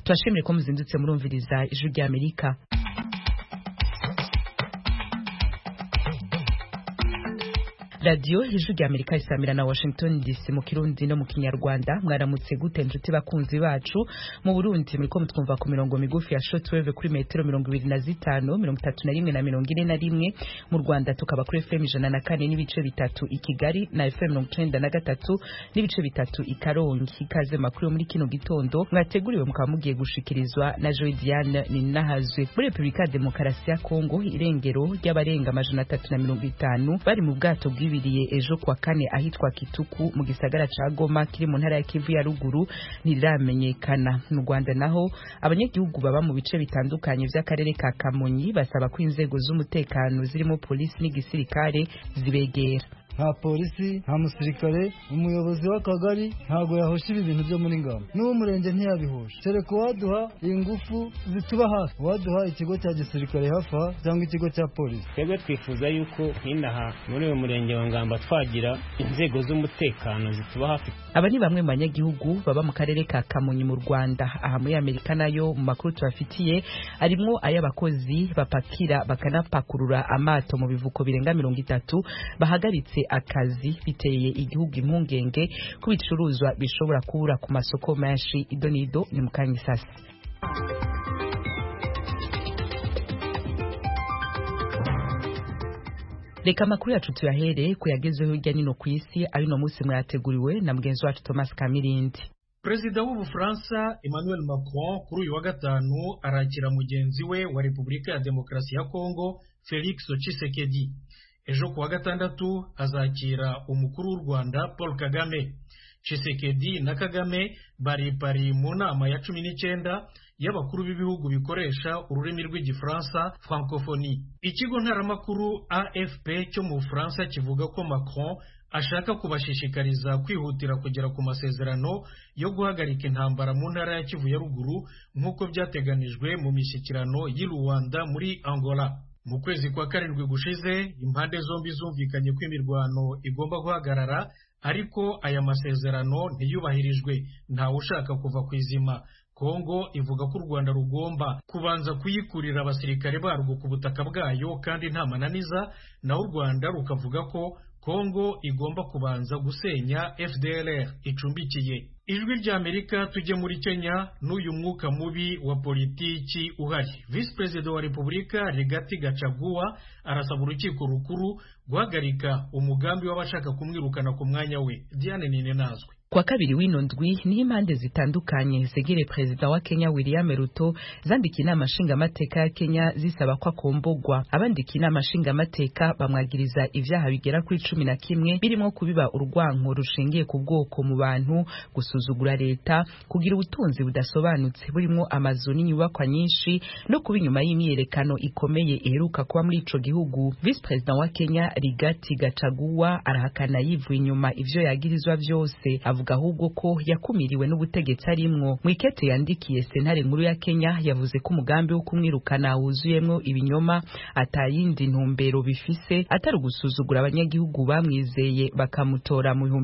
Twashimire ko muzindutse murumviriza ijwi rya Amerika. Radio ijwi rya Amerika isamira na Washington DC mu Kirundi no mu Kinyarwanda. Mwaramutse gute njuti bakunzi bacu. Mu Burundi muriko mutwumva ku mirongo migufi ya shortwave kuri metero 25, 31 na 41. Mu Rwanda tukaba kuri FM 104 n'ibice bitatu i Kigali na FM 93 n'ibice bitatu i Karongi. Ikaze makuru muri kino gitondo mwateguriwe mukaba mugiye gushikirizwa na Joy Diane Ninahazwe. Muri Republika Demokarasi ya Kongo irengero ry'abarenga 350 bari mu bwato bwibiriye ejo kwa kane ahitwa Kituku mu gisagara ca Goma kiri mu ntara ya Kivu ya ruguru ntiramenyekana. Mu Rwanda naho abanyagihugu baba mu bice bitandukanye by'akarere ka Kamonyi basaba ko inzego z'umutekano zirimo polisi n'igisirikare zibegera. Nta polisi, nta musirikare, umuyobozi w'akagari ntago yahosha ibintu byo muri ngamba. N'uwo murenge ntiyabihosha. Cereko waduha ingufu zituba hafi. Waduha ikigo cya gisirikare hafa cyangwa ikigo cya polisi. Twebwe twifuza yuko hinaha muri uyu murenge wa Ngamba twagira inzego z'umutekano zituba hafi. Aba ni bamwe mu banyagihugu baba mu karere ka Kamonyi mu Rwanda. Aha muri Amerika nayo mu makuru tubafitiye arimo ay'abakozi bapakira bakanapakurura amato mu bivuko birenga 30 bahagaritse akazi biteye igihugu impungenge ku bicuruzwa bishobora kubura ku masoko menshi. Idonido ni mukanya sasa. Reka makuru yacu tuyahere kuyagezeho hirya nino ku isi ari no munsi mwateguriwe na mugenzi wacu Thomas Kamirindi. Perezida w'Ubufaransa Emmanuel Macron kuri uyu wa gatanu arakira mugenzi we wa Republika ya Demokarasi ya Kongo Felix Tshisekedi. Ejo kuwa gatandatu azakira umukuru w'u Rwanda Paul Kagame. Tshisekedi na Kagame bari mu nama ya 19 y'abakuru b'ibihugu bikoresha ururimi rw'igifaransa francophonie. Ikigo ntaramakuru AFP cyo mu Bufaransa kivuga ko Macron ashaka kubashishikariza kwihutira kugera ku masezerano yo guhagarika intambara mu ntara ya Kivu ya ruguru nk'uko byateganijwe mu mishyikirano y'i Luanda muri Angola. Mu kwezi kwa karindwi gushize impande zombi zumvikanye ko imirwano igomba guhagarara, ariko aya masezerano ntiyubahirijwe. Ntawe ushaka kuva ku izima. Kongo ivuga ko u Rwanda rugomba kubanza kuyikurira abasirikare barwo ku butaka bwayo kandi nta mananiza, naho u Rwanda rukavuga ko Kongo igomba kubanza gusenya FDLR icumbikiye. Ijwi rya Amerika tujye muri Kenya n'uyu mwuka mubi wa politiki uhari. Vice President wa Republika Rigathi Gachagua arasaba urukiko rukuru guhagarika umugambi w'abashaka kumwirukana ku mwanya we. Diane Ninahazwe. Kwa kabiri wino ndwi ni impande zitandukanye zegere Perezida wa Kenya William Ruto zandikiye inama nshingamateka ya Kenya zisaba ko akombogwa. Abandika inama nshingamateka bamwagiriza ivyaha bigera kuri 11 birimo kubiba urwanko rushingiye ku bwoko mu bantu, gusuzugura leta, kugira ubutunzi budasobanutse burimo amazu n'inyubakwa nyinshi no kuba inyuma y'imyerekano ikomeye iheruka kuba muri ico gihugu. Vice President wa Kenya Rigathi Gachagua arahakana yivuye inyuma ivyo yagirizwa byose, ahubwo ko yakumiriwe n'ubutegetsi arimwo. Mwikete yandikiye sentare nkuru ya Kenya yavuze ko umugambi wo kumwirukana wuzuyemwo ibinyoma atayindi ntumbero bifise atari gusuzugura abanyagihugu bamwizeye bakamutora mu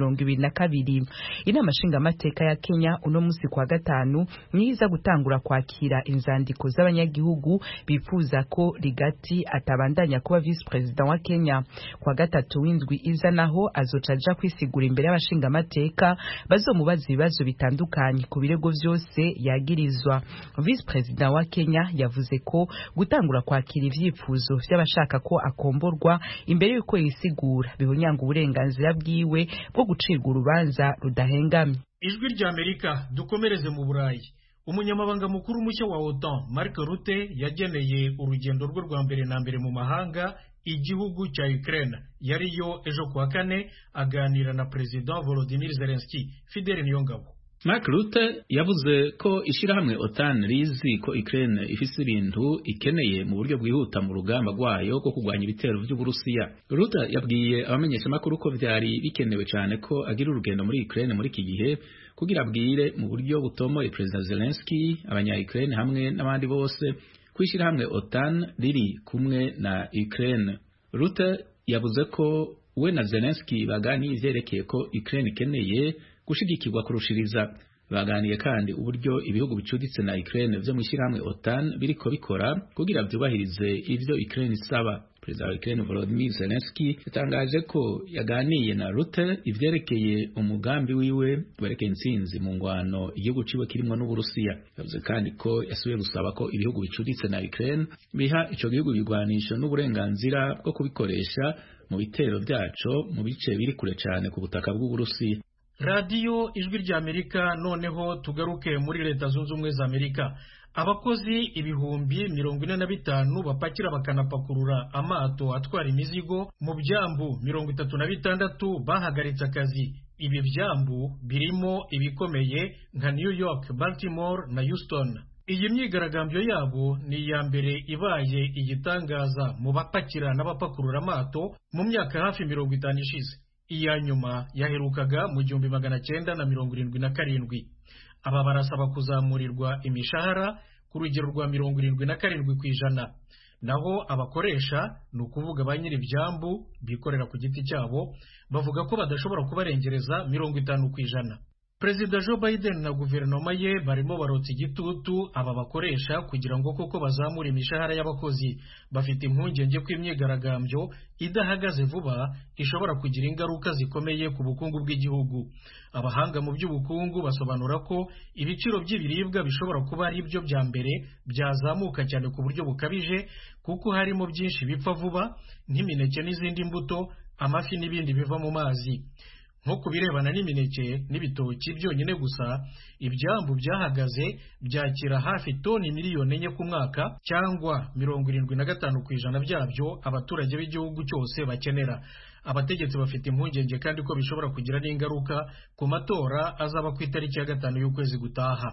2022. Inama nshingamateka ya Kenya uno musi kwa gatanu niza gutangura kwakira inzandiko z'abanyagihugu bifuza ko Rigathi atabandanya kuba vice president wa Kenya. Kwa gatatu w'indwi iza naho azocaja kwisigura imbere y'abashingamateka bazomubaza ibibazo bitandukanye ku birego byose yagirizwa. Vice President wa Kenya yavuze ko gutangura kwakira ivyifuzo by'abashaka ko akomborwa imbere yuko yisigura bihunyanga uburenganzira bwiwe bwo gucirwa urubanza rudahengamye. Ijwi rya Amerika dukomereze mu Burayi. Umunyamabanga mukuru mushya wa OTAN Mark Rutte yageneye urugendo rwe rwa mbere na mbere mu mahanga igihugu cya Ukraine. Yariyo ejo kuwa kane aganira na President Volodymyr Zelensky. Fidel Niyongabo. Mark Rutte yavuze ko ishirahamwe OTAN rizi ko Ukraine ifise ibintu ikeneye mu buryo bwihuta mu rugamba rwayo rwo kurwanya ibitero by'Uburusiya. Rutte yabwiye abamenyesha makuru ko vyari bikenewe cyane ko agira urugendo muri Ukraine muri iki gihe kugira abwire mu buryo butomoye President Zelensky, abanya-Ukraine hamwe n'abandi bose kwishirahamwe OTAN riri kumwe na Ukraine. Rutte yavuze ko we na Zelensky baganiye ivyerekeye ko Ukraine ikeneye gushigikirwa kurushiriza. baganiye kandi uburyo ibihugu bicuditse na Ukraine vyo mwishirahamwe OTAN biriko bikora kugira vyubahirize ivyo Ukraine isaba. Perezida wa Ukraine Volodymyr Zelensky yatangaje ko yaganiye na Rutte ivyerekeye umugambi wiwe werekeye intsinzi mu ngwano igihugu ciwe kirimo n'Uburusiya. Yavuze kandi ko yasubiye gusaba ko ibihugu bicuditse na Ukraine biha ico gihugu bigwanisho n'uburenganzira bwo kubikoresha mu bitero byaco mu bice biri kure cyane ku butaka bw'Uburusiya. Radio Ijwi rya Amerika. Noneho tugaruke muri Leta Zunze Ubumwe za Amerika. Abakozi ibihumbi 45 bapakira bakanapakurura amato atwara imizigo mu byambu 36 bahagaritse akazi. Ibi byambu birimo ibikomeye nka New York, Baltimore na Houston. Iyi myigaragambyo yabo ni iya mbere ibaye igitangaza mu bapakira n'abapakurura amato mu myaka hafi 50 ishize. Iya nyuma yaherukaga mu 1977. Aba barasaba kuzamurirwa imishahara ku rugero rwa 77%. Naho abakoresha ni ukuvuga ba nyiri ibyambu bikorera ku giti cyabo bavuga ko badashobora kubarengereza 50%. Perezida Joe Biden na guverinoma ye barimo barotsa igitutu aba bakoresha kugira ngo koko bazamure imishahara y'abakozi. Bafite impungenge ko imyigaragambyo idahagaze vuba ishobora kugira ingaruka zikomeye ku bukungu bw'igihugu. Abahanga mu by'ubukungu basobanura ko ibiciro by'ibiribwa bishobora kuba ari byo bya mbere byazamuka cyane ku buryo bukabije, kuko harimo byinshi bipfa vuba nk'imineke n'izindi mbuto, amafi n'ibindi biva mu mazi. Nko kubirebana n'imineke n'ibitoki byonyine gusa, ibyambu byahagaze byakira hafi toni miliyoni 4 ku mwaka, cyangwa 75% byabyo abaturage b'igihugu cyose bakenera. Abategetsi bafite impungenge kandi ko bishobora kugira n'ingaruka ku matora azaba ku itariki ya 5 y'ukwezi gutaha.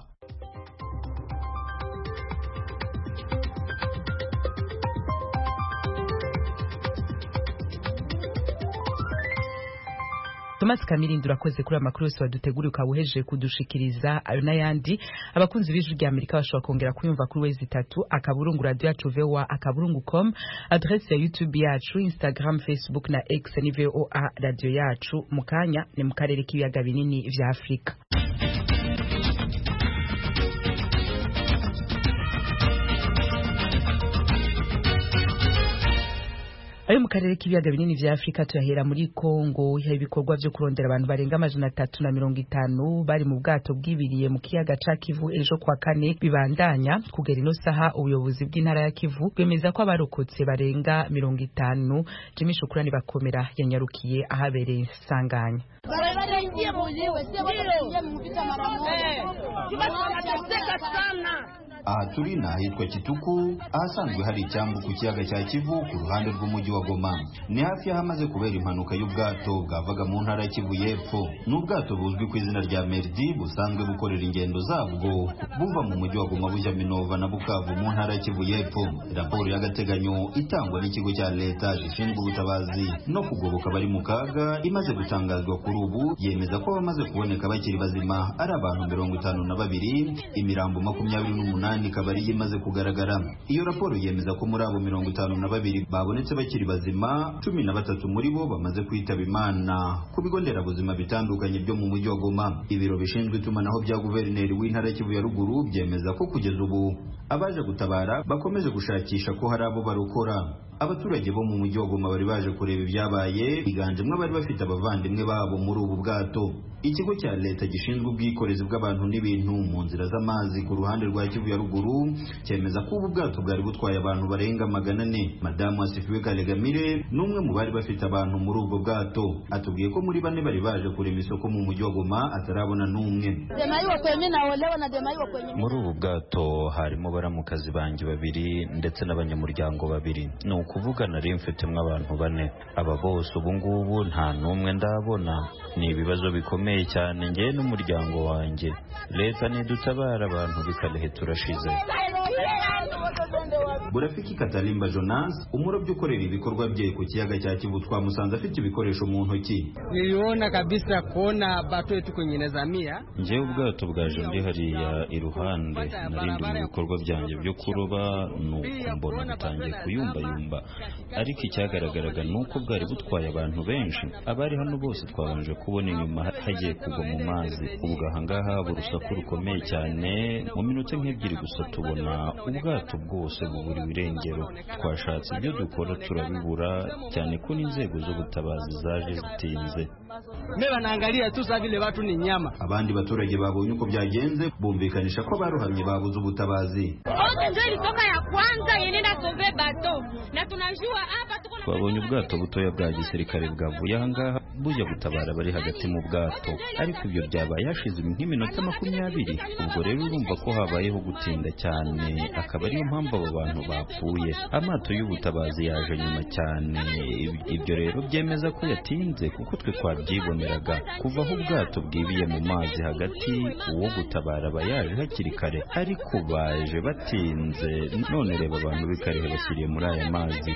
Thomas Kamirindi urakoze kuri amakuru yose waduteguriye ukabuheje kudushikiriza. Ayo n'ayandi abakunzi b'Ijwi rya Amerika bashobora kongera kuyumva kuri wezi 3 akaburungu radio yacu voa.com, adresse ya YouTube yacu, Instagram, Facebook na X ni VOA radio yacu. Mukanya ni mu karere k'ibiyaga binini vya Afrika. Ayo mu karere k'ibiyaga binini vya Afrika tuyahera muri Kongo. Ibikorwa byo kurondera abantu barenga 350 bari mu bwato bwibiriye mu kiyaga ca Kivu ejo kwa kane bibandanya kugera ino saha. Ubuyobozi bw'intara ya Kivu bwemeza ko abarokotse barenga 50. Jimmy Shukrani bakomera yanyarukiye ahabereye isanganya. Aha turi ni ahitwa Kituku, ahasanzwe hari icyambu ku kiyaga cya Kivu ku ruhande rw'umujyi wa Goma. Ni hafi y'ahamaze kubera impanuka y'ubwato bwavaga mu ntara ya Kivu y'Epfo. Ni ubwato buzwi ku izina rya Merdi busanzwe bukorera ingendo zabwo buva mu mujyi wa Goma bujya Minova na Bukavu mu ntara ya Kivu y'Epfo. Raporo y'agateganyo itangwa n'ikigo cya leta gishinzwe ubutabazi no kugoboka bari mu kaga imaze gutangazwa kuri ubu yemeza ko bamaze kuboneka bakiri bazima ari abantu 52, imirambo 28 kabari yimaze kugaragara. Iyo raporo yemeza ko muri abo 52 babonetse bakiri bazima, 13 muri bo bamaze kwitaba Imana ku bigo nderabuzima bitandukanye byo mu mujyi wa Goma. Ibiro bishinzwe itumanaho bya guverineri w'intara ya Kivu ya ruguru byemeza ko kugeza ubu abaje gutabara bakomeje gushakisha ko hari abo barokora. Abaturage bo mu mujyi wa Goma bari baje kureba ibyabaye, biganjemwe bari bafite abavandimwe babo muri ubu bwato. Ikigo cya leta gishinzwe ubwikorezi bw'abantu n'ibintu mu nzira z'amazi ku ruhande rwa Kivu ya ruguru cyemeza ko ubu bwato bwari butwaye abantu barenga 400. Madamu Asifiwe Kalegamire n'umwe mu bari bafite abantu muri ubwo bwato atubwiye ko muri 4 bari baje kurema isoko mu mujyi wa Goma atarabona n'umwe. Muri ubu bwato harimo baramukazi banjye 2 ndetse n'abanyamuryango 2. Ni ukuvuga nari mfitemwe abantu 4. Aba bose ubu ngubu nta n'umwe ndabona. Ni ibibazo bikomeye cyane ngiye n'umuryango wanjye. Leta nidutabara abantu bikalehe turashize. Burafiki Katalimba Jonas umurobyi ukorera ibikorwa bye ku kiyaga cya Kivu twamusanze afite ibikoresho mu ntoki. Niliona kabisa kuona bato yetu kwenye nazamia. Nje ubwato bwaje ndi hariya iruhande narindi mu bikorwa byanjye byo kuroba nuko mbona bitangiye kuyumbayumba, ariko icyagaragaraga nuko bwari butwaye abantu benshi. Abari hano bose twabanje kubona inyuma hagiye kugwa mu mazi. Ubwo ahangaha urusaku rukomeye cyane, mu minota nk'ebyiri gusa tubona ubwato bwose buburiwe irengero. Twashatse ibyo dukora turabibura, cyane ko n'inzego z'ubutabazi zaje zitinze. Meba naangalia tu sasa vile watu ni nyama. Abandi baturage babonye uko byagenze bumvikanisha ko baruhamye babuze ubutabazi. Twabonye ubwato butoya bwa gisirikare bwavuye ahangaha bujya gutabara bari hagati mu bwato, ariko ibyo byabaye hashize nk'iminota 20. Ubwo rero urumva ko habayeho gutinda cyane, akaba ariyo mpamvu abo bantu bapfuye. Amato y'ubutabazi yaje nyuma cyane, ibyo rero byemeza ko yatinze kuko twe twabyiboneraga. Kuva aho ubwato bwibiye mu mazi hagati, uwo gutabara bayaje hakiri kare, ariko baje batinze. None reba abantu bikarehe bashyiriye muri aya mazi.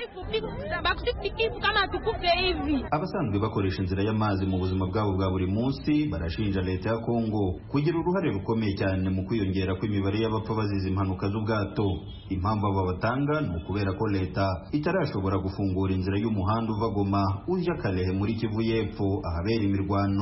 Abasanzwe bakoresha inzira y'amazi mu buzima bwabo bwa buri munsi barashinja leta ya Kongo kugira uruhare rukomeye cyane mu kwiyongera kw'imibare y'abapfa bazize impanuka z'ubwato. Impamvu aba batanga ni ukubera ko leta itarashobora gufungura inzira y'umuhanda uva Goma ujya Kalehe muri Kivu y'Epfo ahabera imirwano.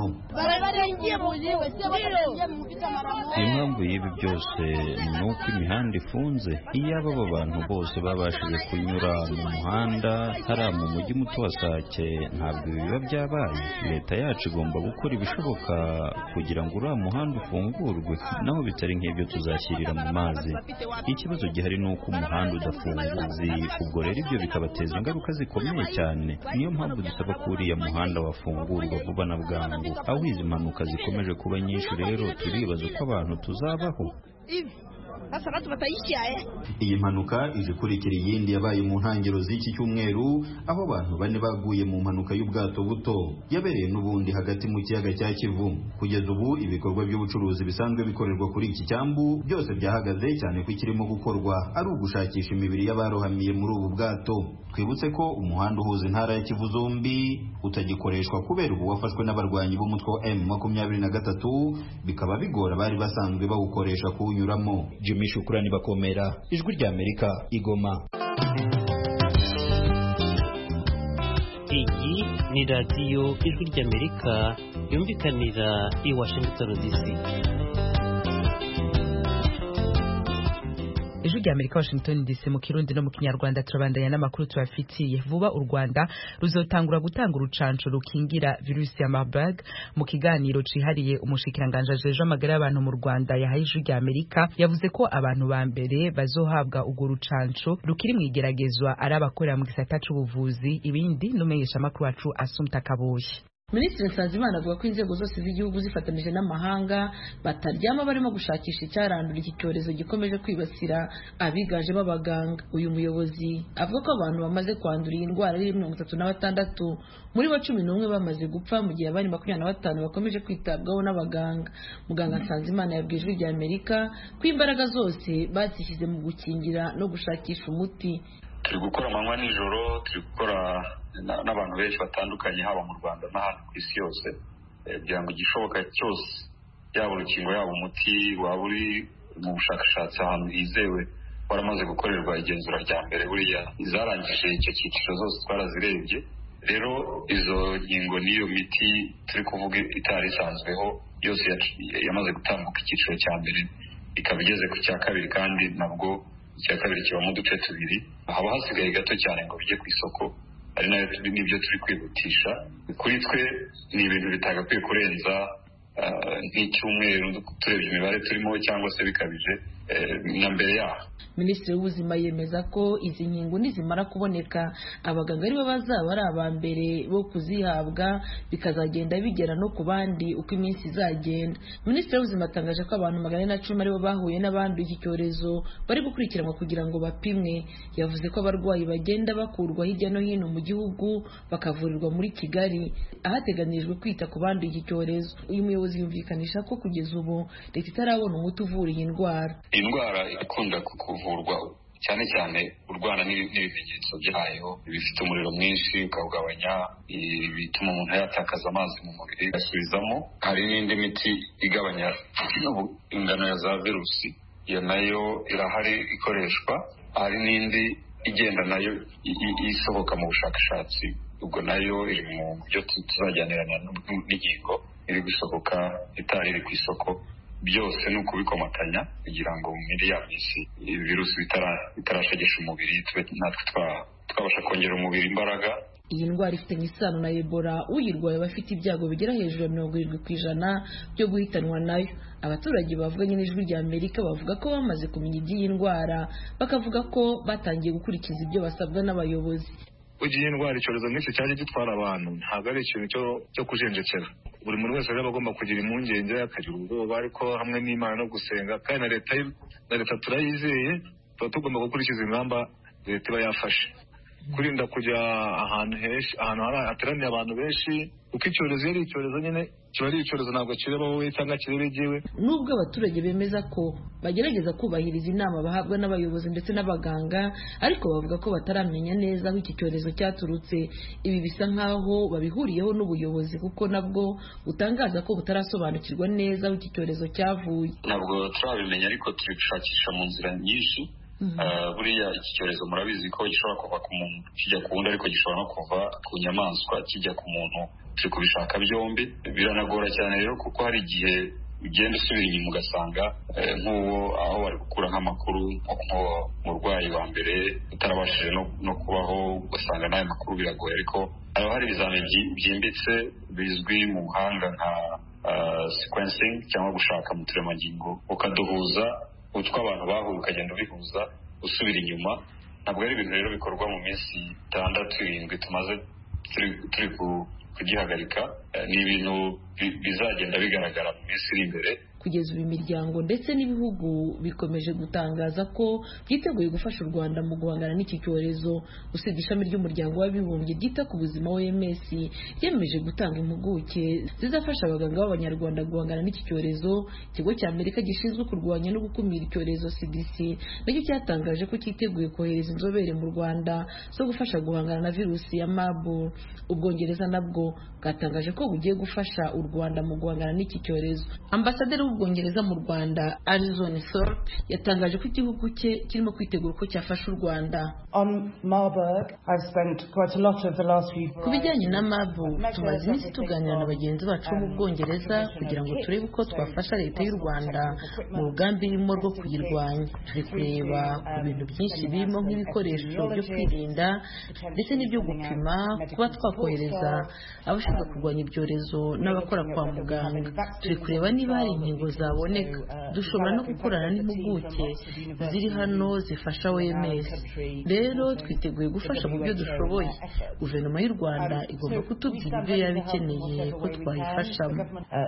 Impamvu y'ibi byose ni uko imihanda ifunze. Iyo aba bantu bose babashije kunyura mu muhanda hariya mu mujyi muto wa Sake, ntabwo ibi biba byabaye. Leta yacu igomba gukora ibishoboka kugira ngo uriya muhanda ufungurwe, naho bitari nk'ibyo tuzashyirira mu mazi. Ikibazo gihari ni uko umuhanda udafunguye, ubwo rero ibyo bikabateza ingaruka zikomeye cyane. Niyo mpamvu dusaba ko uriya muhanda wafungurwa vuba na bwangu. Aho izi mpanuka zikomeje kuba nyinshi rero turibaza uko abantu tuzabaho. Iyi mpanuka ije kurikira iyindi yabaye mu ntangiriro z'iki cyumweru, aho abantu 4 baguye mu mpanuka y'ubwato buto yabereye n'ubundi hagati mu kiyaga cya Kivu. Kugeza ubu ibikorwa by'ubucuruzi bisanzwe bikorerwa kuri iki cyambu byose byahagaze, cyane ko ikirimo gukorwa ari ugushakisha imibiri y'abarohamiye muri ubu bwato. Twibutse ko umuhanda uhuza intara ya Kivu zombi utagikoreshwa kubera ubu wafashwe n'abarwanyi b'umutwe wa M23, bikaba bigora bari basanzwe bawukoresha kuwunyuramo. Jimmy Shukrani Bakomera, Ijwi rya Amerika, Igoma. Iyi ni radiyo Ijwi rya Amerika yumvikanira i Washington DC. Ijwi rya Amerika Washington DC mu Kirundi no mu Kinyarwanda. Turabandanya n'amakuru tubafitiye. Vuba u Rwanda ruzotangura gutanga urucanco rukingira virusi ya Marburg. Mu kiganiro cihariye umushikiranganje ajeje amagara y'abantu mu Rwanda yahaye Ijwi rya Amerika yavuze ko abantu ba mbere bazohabwa urwo rucanco rukiri mu igeragezwa ari abakorera mu gisata c'ubuvuzi. Ibindi numenyesha makuru wacu Asumta Kaboyi. Minisitiri Nsanzimana avuga ko inzego zose z'igihugu zifatanije n'amahanga bataryama barimo gushakisha icyarandura iki cyorezo gikomeje kwibasira abiganje b'abaganga. Uyu muyobozi avuga ko abantu bamaze kwandura iyi ndwara ari 36, muri bo 11 bamaze gupfa, mu gihe abandi 25 bakomeje kwitabwaho n'abaganga. Muganga Nsanzimana yabwiye Ijwi rya Amerika ko imbaraga zose bazishyize mu gukingira no gushakisha umuti. Turi gukora amanywa n'ijoro, turi gukora n'abantu benshi batandukanye haba mu Rwanda n'ahandi ku isi yose, kugira ngo igishoboka cyose yaba urukingo yaba umuti waba uri mu bushakashatsi ahantu hizewe waramaze gukorerwa igenzura rya mbere. Buriya izarangije icyo cyiciro zose twarazirebye. Rero izo ngingo n'iyo miti turi kuvuga itari isanzweho yose yamaze gutambuka icyiciro cya mbere, ikaba igeze ku cya kabiri, kandi nabwo icya kabiri kibamo uduce tubiri. Haba hasigaye gato cyane ngo bijye ku isoko, ari nayo n'ibyo turi kwihutisha. Kuri twe ni ibintu bitagakwiye kurenza nk'icyumweru turebye imibare turimo, cyangwa se bikabije na mbere yaho. Minisitiri w'ubuzima yemeza ko izi nkingo nizimara kuboneka abaganga aribo bazaba ari aba mbere bo kuzihabwa, bikazagenda bigera no ku bandi uko iminsi izagenda. Minisitiri w'ubuzima atangaje ko abantu 410 aribo bahuye n'abanduye iki cyorezo bari gukurikiranwa kugira ngo bapimwe. Yavuze ko abarwayi bagenda bakurwa hirya no hino mu gihugu bakavurirwa muri Kigali ahateganijwe kwita ku banduye iki cyorezo. Uyu muyobozi yumvikanisha ko kugeza ubu leta itarabona umuti uvura iyi ndwara. Indwara ikunda kuvurwa cyane cyane urwana n'ibimenyetso byayo bifite umuriro mwinshi ukawugabanya, bituma umuntu yatakaza amazi mu mubiri agasubizamo. Hari n'indi miti igabanya ingano ya za virusi, iyo nayo irahari ikoreshwa. Hari n'indi igenda nayo isohoka mu bushakashatsi, ubwo nayo iri mu byo tuzajyanirana n'ingingo iri gusohoka itari iri ku isoko. Byose ni ukubikomatanya kugira ngo muri ya minsi virusi bitarashegesha umubiri natwe twabasha kongera umubiri imbaraga. Iyi ndwara ifitanye isano na Ebola, uyirwaye bafite ibyago bigera hejuru ya 70% byo guhitanwa nayo. Abaturage bavuganye n'Ijwi rya Amerika bavuga ko bamaze kumenya iby'iyi ndwara, bakavuga ko batangiye gukurikiza ibyo basabwa n'abayobozi. Ugiye indwara icyorezo nk'iki cyaje gitwara abantu ntabwo ari ikintu cyo kujenjekera. Buri muntu wese rero agomba kugira impungenge, akagira ubwoba, ariko hamwe n'Imana no gusenga, kandi na leta turayizeye, tuba tugomba gukurikiza ingamba leta iba yafashe. Kurinda kujya ahantu hateraniye abantu benshi, kuko icyorezo ari icyorezo nyine kiba ari icyorezo, ntabwo kireba wowe cyangwa kirebe jyewe. Nubwo abaturage bemeza ko bagerageza kubahiriza inama bahabwa n'abayobozi ndetse n'abaganga, ariko bavuga ko bataramenya neza aho iki cyorezo cyaturutse. Ibi bisa nkaho babihuriyeho n'ubuyobozi, kuko nabwo butangaza ko butarasobanukirwa neza aho iki cyorezo cyavuye. Ntabwo turabimenya, ariko turi gushakisha mu nzira nyinshi. Buriya iki cyorezo murabizi ko gishobora kuva ku muntu kijya ku wundi, ariko gishobora no kuva ku nyamaswa kijya ku muntu. Turi kubishaka byombi, biranagora cyane rero, kuko hari igihe ugenda usubira inyuma ugasanga nk'uwo aho bari gukura nk'amakuru nk'umurwayi wa mbere utarabashije no kubaho, ugasanga n'ayo makuru biragoye. Ariko haba hari ibizamini byimbitse bizwi mu buhanga nka sequencing, cyangwa gushaka mu turemangingo ukaduhuza utwo abantu bahuye, ukagenda ubihuza usubira inyuma. Ntabwo ari ibintu rero bikorwa mu minsi 6-7 tumaze turi kugihagarika. Ni ibintu bizagenda bigaragara mu minsi iri imbere. Kugeza ubu imiryango ndetse n'ibihugu bikomeje gutangaza ko byiteguye gufasha u Rwanda mu guhangana n'iki cyorezo. Usibye ishami ry'umuryango w'abibumbye ryita ku buzima OMS yemeje gutanga impuguke zizafasha abaganga b'Abanyarwanda guhangana n'iki cyorezo. Ikigo cya Amerika gishinzwe kurwanya no gukumira icyorezo CDC nacyo cyatangaje ko cyiteguye kohereza inzobere mu Rwanda zo gufasha guhangana na virusi ya Marburg. Ubwongereza nabwo bwatangaje ko bugiye gufasha u Rwanda mu guhangana n'iki cyorezo. Ambasaderi w'Ubwongereza mu Rwanda Alison Thorpe yatangaje ko igihugu cye kirimo kwitegura ko cyafasha u Rwanda. Ku bijyanye na Marburg, tumaze iminsi tuganira na bagenzi bacu mu Bwongereza kugira ngo turebe uko twafasha leta y'u Rwanda mu rugamba irimo rwo kuyirwanya. Turi kureba ku bintu byinshi birimo nk'ibikoresho byo kwirinda ndetse n'ibyo gupima, kuba twakohereza abashinzwe kurwanya ibyorezo n'abakora kwa muganga. Turi kureba niba hari inkingo zaboneka. Dushobora no gukorana n'impuguke ziri hano zifasha OMS. Rero twiteguye gufasha mu byo dushoboye. Guverinoma y'u Rwanda igomba kutubwira ibyo yaba ikeneye ko twayifashamo.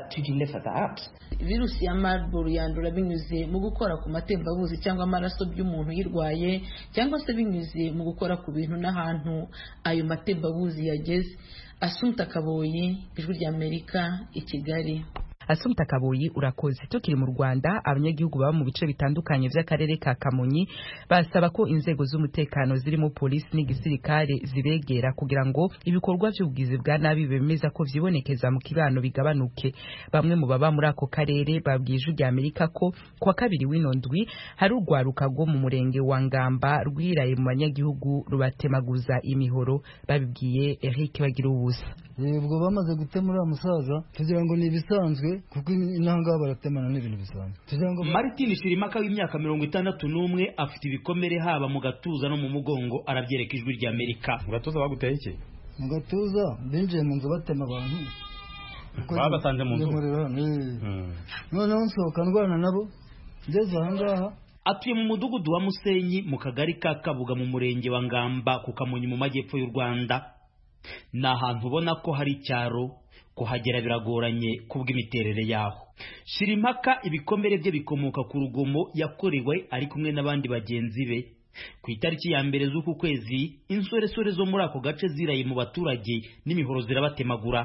Virusi ya Marburg yandura binyuze mu gukora ku matembabuzi cyangwa amaraso by'umuntu uyirwaye, cyangwa se binyuze mu gukora ku bintu n'ahantu ayo matembabuzi yageze. Assumpta Kaboyi, Ijwi rya Amerika, i Kigali. Assumpta Kaboyi, urakoze. Tukiri mu Rwanda, abanyagihugu baba mu bice bitandukanye by'akarere ka Kamonyi basaba ko inzego z'umutekano zirimo polisi n'igisirikare zibegera kugira ngo ibikorwa by'ubugizi bwa nabi bemeza ko vyibonekeza mu kibano bigabanuke. Bamwe mu baba muri ako karere babwiye Ijwi rya Amerika ko kwa kabiri w'inondwi hari urwaruka rwo mu murenge wa Ngamba rwiraye mu banyagihugu rubatemaguza imihoro. Babibwiye Eric Bagirubusa. Ubwo bamaze gutemura umusaza kugira ngo ni bisanzwe, kuko inanga baratemana n'ibintu bisanzwe. Martin Shirimaka w'imyaka 61 afite ibikomere haba mu gatuza no mu mugongo, arabyereka Ijwi rya Amerika. Mu gatuza baguteye iki? Mu gatuza binjiye mu nzu batema abantu. Babasanze mu nzu. Noneho nsohoka ndwana nabo ngeze ahangaha. Atuye mu mudugudu wa Musenyi mu kagari ka Kabuga mu murenge wa Ngamba ku Kamonyi mu majyepfo y'u Rwanda. Ni ahantu ubona ko hari icyaro, kuhagera biragoranye kubw'imiterere yaho. Shirimpaka ibikomere bye bikomoka ku rugomo yakorewe ari kumwe n'abandi bagenzi be. Ku itariki ya mbere z'uku kwezi, insoresore zo muri ako gace ziraye mu baturage n'imihoro zirabatemagura.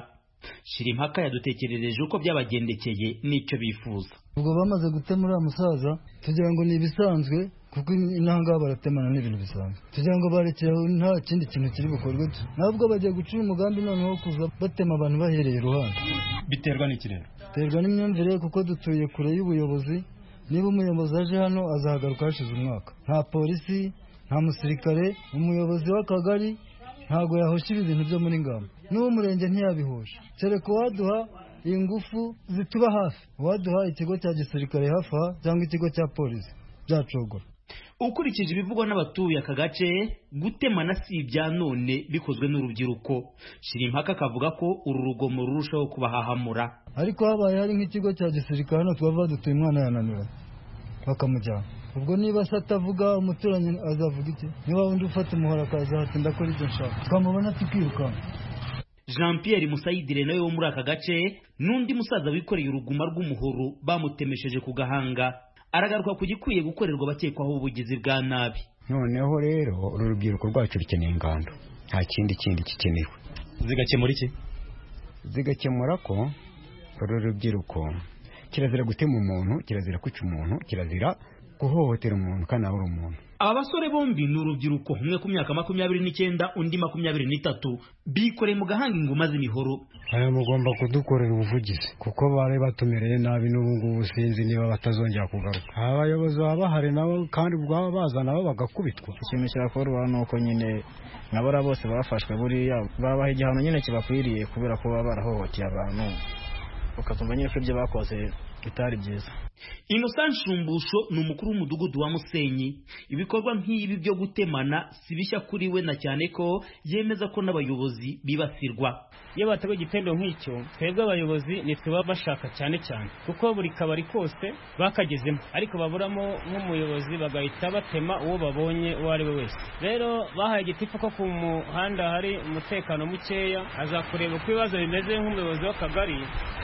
Shirimpaka yadutekerereje uko byabagendekeye n'icyo bifuza. Ubwo bamaze gutema uriya musaza tugira ngo ni ibisanzwe kuko inanga baratemana n'ibintu bisanzwe. Tugira ngo barekeraho nta kindi kintu kiri bukorwe. Nabwo bagiye gucura umugambi noneho kuza batema abantu bahereye iruhande. Biterwa n'iki rero? Biterwa n'imyumvire kuko dutuye kure y'ubuyobozi. Niba umuyobozi aje hano azahagaruka hashize umwaka. Nta polisi, nta musirikare, umuyobozi w'akagari ntago yahosha ibintu byo muri Ngamba. N'uwo murenge ntiyabihosha. Kereka waduha ingufu zituba hafi. Waduha ikigo cya gisirikare hafi cyangwa ikigo cya polisi byacogora. Ukurikije ibivugwa n'abatuye aka gace, gutemana si ibya none bikozwe n'urubyiruko. Shirimpaka akavuga ko uru rugomo rurushaho kubahahamura. Ariko habaye hari nk'ikigo cya gisirikare hano twava dutuye umwana yananira bakamujyana. Ubwo niba se atavuga umuturanyi azavuga iki? Niba wundi ufata umuhora akaza ati ndakora ibyo nshaka twamubona tukirukanka. Jean Pierre Musayidire nawe wo muri aka gace n'undi musaza wikoreye uruguma rw'umuhoro bamutemesheje ku gahanga aragaruka ku gikwiye gukorerwa abakekwaho ubugizi bwa nabi. Noneho rero uru rubyiruko rwacu rukeneye ingando, nta kindi gikenewe. Zigakemura iki? Zigakemura ko uru rubyiruko kirazira gutema umuntu, kirazira kwica umuntu, kirazira guhohotera umuntu kandi ari umuntu. Aba basore bombi ni urubyiruko, umwe ku myaka 29 undi 23, bikoreye mu gahanga inguma z'imihoro. Aya mugomba kudukorera ubuvugizi kuko bari batumereye nabi n'ubungubu sinzi niba batazongera kugaruka. Abayobozi baba bahari nabo kandi ubwabo bazana nabo bagakubitwa. Ikintu cyakorwa nuko nyine nabora bose bafashwe buriya babaha igihano nyine kibakwiriye kubera ko baba barahohoteye abantu ukazumva nyine ko ibyo bakoze bitari byiza. Innocent Shumbusho ni umukuru w'umudugudu wa Musenyi. Ibikorwa nk'ibi byo gutemana si bishya kuri we na cyane ko yemeza ko n'abayobozi bibasirwa. Iyo batawe igitendo nk'icyo twebwe abayobozi nitwe bashaka cyane kuko buri kabari kose bakagezemo ariko baburamo nk'umuyobozi bagahita batema uwo babonye uwo ari we wese. Rero bahaye igitifu ko ku muhanda hari umutekano mukeya azakureba uko ibibazo bimeze nk'umuyobozi w'akagari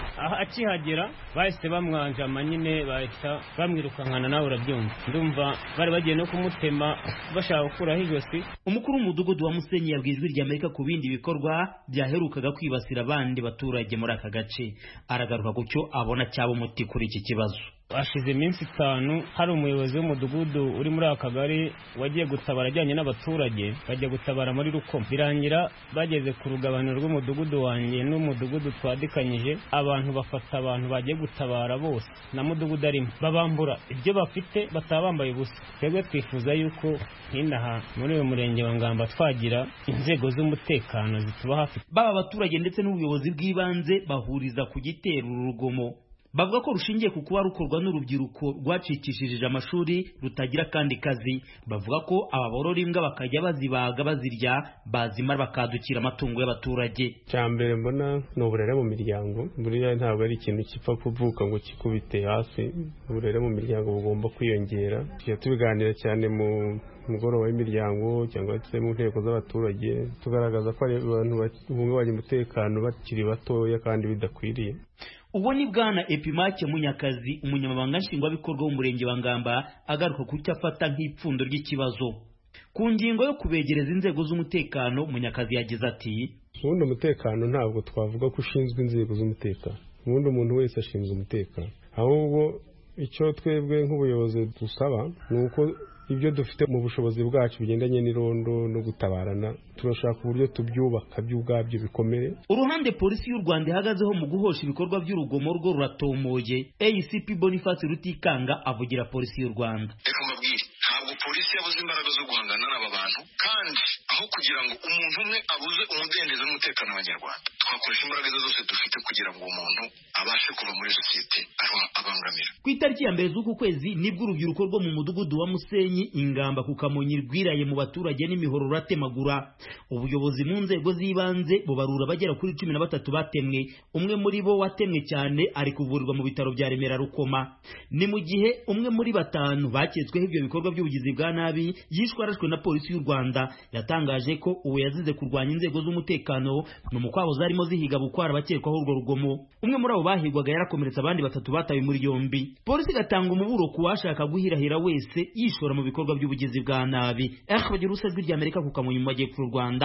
akihagera bahise bamwanja amanyine bahita bamwirukankana nawe urabyumva. Ndumva bari bagiye no kumutema bashaka gukuraho ijosi. Umukuru w'umudugudu wa Musenyi yabwiye Ijwi ry'Amerika ku bindi bikorwa byaherukaga kwibasira abandi baturage muri aka gace. Aragaruka ku cyo abona cyaba umuti kuri iki kibazo. Hashize iminsi 5 hari umuyobozi w'umudugudu uri muri akagari wagiye gutabara ajyanye n'abaturage bajya gutabara muri Rukomo. Birangira bageze ku rugabaniro rw'umudugudu wanjye n'umudugudu twadikanyije, abantu bafata abantu bagiye gutabara bose na mudugudu arimo babambura ibyo bafite batabambaye ubusa. Twebwe twifuza yuko hinaha muri uyu murenge wa Ngamba twagira inzego z'umutekano zituba hafi. Baba abaturage ndetse n'ubuyobozi bw'ibanze bahuriza ku gitero urugomo. Bavuga ko rushingiye ku kuba rukorwa n'urubyiruko rwacikishije amashuri rutagira kandi kazi. Bavuga ko ababorora imbwa bakajya bazibaga bazirya bazimara bakadukira amatungo y'abaturage. Cyambere mbona no burere mu miryango, buriya ntabwo ari ikintu kipfa kuvuka ngo kikubite hasi. Burere mu miryango bugomba kwiyongera. Tubiganira cyane mu mugoroba w'imiryango cyangwa se mu nteko z'abaturage tugaragaza ko ari abantu bahungabanya umutekano bakiri batoya kandi bidakwiriye. Uwo ni Bwana Epimake Munyakazi, umunyamabanga nshingwabikorwa w'umurenge wa Ngamba, agaruka ku cyo afata nk'ipfundo ry'ikibazo. Ku ngingo yo kubegereza inzego z'umutekano, Munyakazi yagize ati: ubundi umutekano ntabwo twavuga ko ushinzwe inzego z'umutekano, ubundi umuntu wese ashinzwe umutekano. Ahubwo icyo twebwe nk'ubuyobozi dusaba ni uko ibyo dufite mu bushobozi bwacu bigendanye n'irondo no gutabarana turashaka uburyo tubyubaka by'ubwabyo bikomere. Uruhande polisi y'u Rwanda ihagazeho mu guhosha ibikorwa by'urugomo rwo ruratomoye. ACP Boniface Rutikanga avugira polisi y'u Rwanda. Reka mbabwire, ntabwo polisi yabuze imbaraga zo guhangana n'aba bantu, kandi aho kugira ngo umuntu umwe abuze umudendezo n'umutekano w'Abanyarwanda, twakoresha imbaraga zose dufite kugira ngo umuntu abashe kuva muri sosiyete abangamira. Ku itariki ya mbere z'uku kwezi nibwo urubyiruko rwo mu mudugudu wa Musenyi Ingamba ku Kamonyi rwiraye mu baturage n'imihoro ratemagura. Ubuyobozi mu nzego z'ibanze bubarura bagera kuri 13 batemwe. Umwe muri bo watemwe cyane ari kuvurirwa mu bitaro bya Remera Rukoma. Ni mu gihe umwe muri 5 baketsweho ibyo bikorwa by'ubugizi bwa nabi yishwe arashwe na polisi y'u Rwanda. Yatangaje ko uwo yazize kurwanya inzego z'umutekano n'umukwabo zarimo zihiga bukwara bakekwaho urwo rugomo. Umwe muri abo bahigwaga yarakomeretsa abandi 3 batawe muri yombi. Polisi gatanga umuburo kuwashaka guhirahira wese yishora mu bikorwa by'ubugizi bwa nabi. Bagira Ijwi ry'Amerika ku Kamonyi mu majyepfo y'u Rwanda.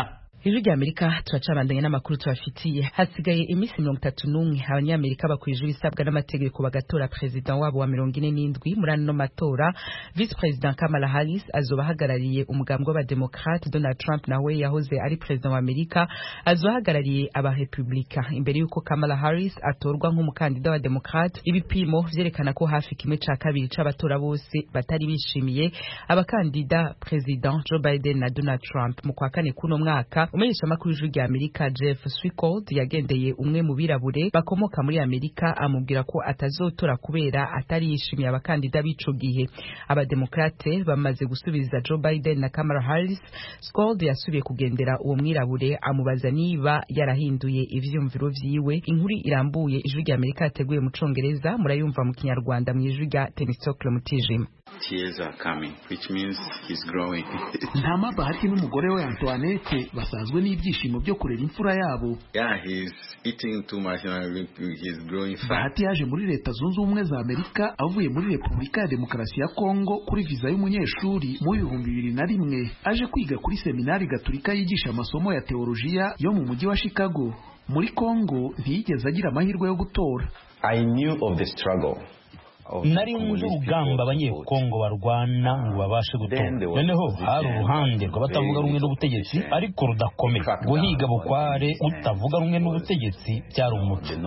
Ijwi rya Amerika turacabandanya n'amakuru tubafitiye. Hasigaye iminsi 31 abanyamerika bakwije ibisabwa n'amategeko bagatora president wabo wa 47 muri ano matora. Vice President Kamala Harris azobahagarariye umugambwe w'abademokrate, Donald Trump nawe yahoze ari president wa Amerika azobahagarariye abarepublika. Imbere yuko Kamala Harris atorwa nk'umukandida wa demokrate, ibipimo vyerekana ko hafi kimwe ca kabiri c'abatora bose batari bishimiye abakandida president Joe Biden na Donald Trump. Mu kwa kane kuno mwaka umenyesha makuru y'Ijwi rya Amerika Jeff Swicold yagendeye umwe mu birabure bakomoka muri Amerika amubwira ko atazotora kubera atari yishimiye abakandida b'ico gihe. Abademokrate bamaze gusubiza Joe Biden na Kamala Harris. Swicold yasubiye kugendera uwo mwirabure amubaza niba yarahinduye ivyumviro vyiwe. Inkuru irambuye Ijwi rya Amerika yateguye mu Congereza murayumva mu Kinyarwanda mu Ijwi rya Temistokle Mutijima. Tears are coming, which means he's growing. Ntama Bahati n'umugore we Antoinette basazwe n'ibyishimo byo kurera imfura yabo. Yeah, he's eating too much and he's growing fat. Bahati yaje muri Leta Zunze Ubumwe za Amerika avuye muri Repubulika ya Demokarasi ya Kongo kuri visa y'umunyeshuri mu 2001 aje kwiga kuri seminari Gatolika yigisha amasomo ya teologiya yo mu mujyi wa Chicago. Muri Kongo ntiyigeze agira amahirwe yo gutora. I knew of the struggle. Nari nzi urugamba abanyekongo barwana ngo babashe gutora. Noneho hari uruhande rw'abatavuga rumwe n'ubutegetsi ariko rudakomeye. Guhiga bukware utavuga rumwe n'ubutegetsi byari umuco.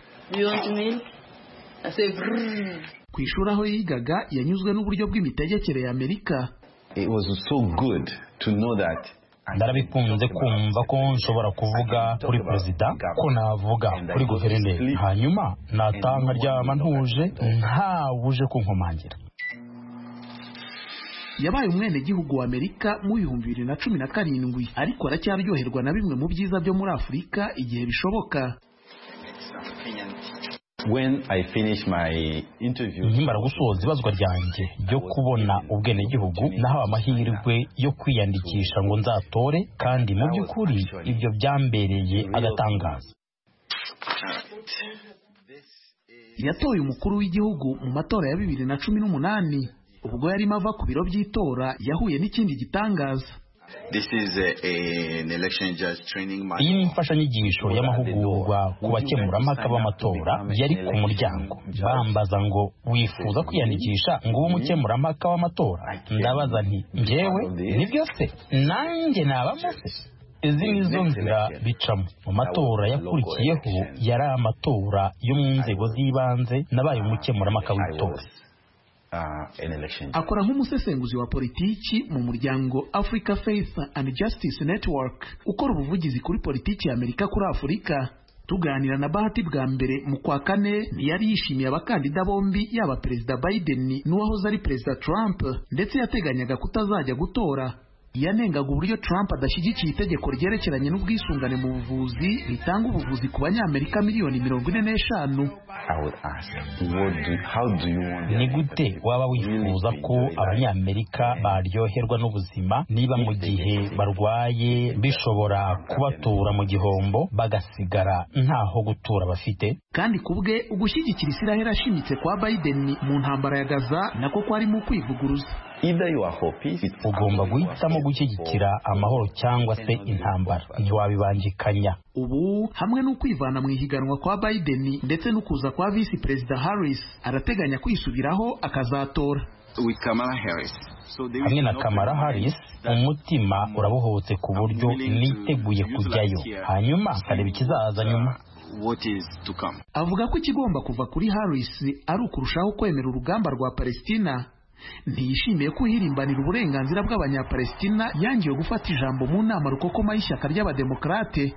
Kwishura aho yigaga yanyuzwe n'uburyo bw'imitegekere ya Amerika. It was so good to know that ndarabikunze kumva ko nshobora kuvuga kuri perezida, ko navuga kuri guverineri, hanyuma natanga ryama ntuje ntawuje kunkomangira. Yabaye umwenegihugu wa Amerika mu 2017 ariko aracyaryoherwa na bimwe mu byiza byo muri Afurika igihe bishoboka. When I finish my interview, nkimara gusoza ibazwa ryanjye ryo kubona ubwenegihugu nahawe amahirwe yo kwiyandikisha ngo nzatore, kandi mu by'ukuri ibyo byambereye agatangaza. Yatoye umukuru w'igihugu mu matora ya 2018. Ubwo yarimo ava ku biro by'itora yahuye n'ikindi gitangaza. This is an election judge training. Iyi ni imfashanyigisho y'amahugurwa ku bakemurampaka b'amatora yari ku muryango. Bambaza ngo wifuza kwiyandikisha ngo ube umukemurampaka w'amatora. Ndabaza nti njyewe nibyo se nanjye nabamo se? Izi nizo nzira bicamo. Mu matora yakurikiyeho yari amatora yo mu nzego z'ibanze nabaye umukemurampaka w'itora. Akora nk'umusesenguzi wa politiki mu muryango Africa Faith and Justice Network ukora ubuvugizi kuri politiki ya Amerika kuri Afurika. Tuganira na Bahati bwa mbere mu kwa kane ntiyari yishimiye abakandida bombi, yaba Perezida Biden n'uwahoze ari Perezida Trump, ndetse yateganyaga kutazajya gutora. Yanengaga uburyo Trump adashyigikiye itegeko ryerekeranye n'ubwisungane mu buvuzi ritanga ubuvuzi ku banyamerika miliyoni 45. Ni gute waba wifuza ko abanyamerika baryoherwa n'ubuzima niba mu gihe barwaye bishobora kubatura mu gihombo bagasigara ntaho gutura bafite? Kandi kubwe ugushyigikira Israel ashimitse kwa Biden mu ntambara ya Gaza nako kwarimo kwivuguruza. Ugomba guhitamo gushyigikira amahoro cyangwa se intambara, ntiwabibangikanya. Ubu hamwe no kwivana mu ihiganwa kwa Biden ndetse no kuza kwa Vice President Harris, arateganya kwisubiraho akazatora. Hamwe na Kamala Harris umutima urabohotse ku buryo niteguye kujyayo, hanyuma kareba ikizaza nyuma. Avuga ko ikigomba kuva kuri Harris ari ukurushaho kwemera urugamba rwa Palestina. Ntiyishimiye ko hirimbanira uburenganzira bw'abanyapalestina yangiwe gufata ijambo mu nama rukokoma y'ishyaka ry'abademokrate.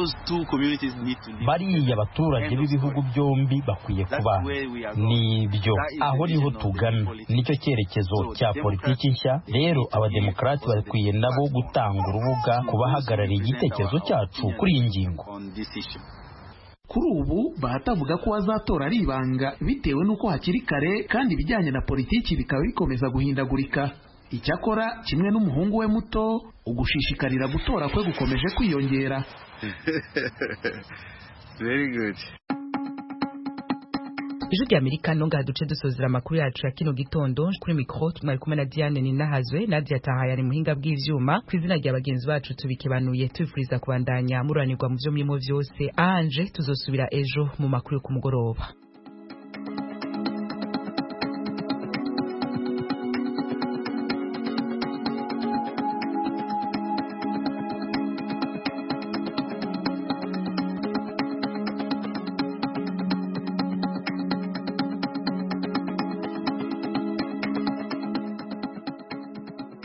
Bariya abaturage b'ibihugu byombi bakwiye kubana. Nibyo aho niho tugana, nicyo cyerekezo cya politiki nshya. Rero abademokrate bakwiye nabo gutanga urubuga kubahagarariye igitekerezo cyacu kuri iyi ngingo. Kuri ubu bahatavuga ko azatora ari ibanga bitewe nuko hakiri kare, kandi bijyanye na politiki bikaba bikomeza guhindagurika. Icyakora kimwe n'umuhungu we muto, ugushishikarira gutora kwe gukomeje kwiyongera. Very good. ijwi rya Amerika nonga duce dusozera amakuru yacu ya kino gitondo kuri micro mwari kumwe na Diane Ninahazwe Nadia Tahaya ari muhinga bw'ivyuma ku izina rya bagenzi bacu tubikebanuye tubifuriza kubandanya muranirwa mu byo murimo vyose anje tuzosubira ejo mu makuru yo ku mugoroba.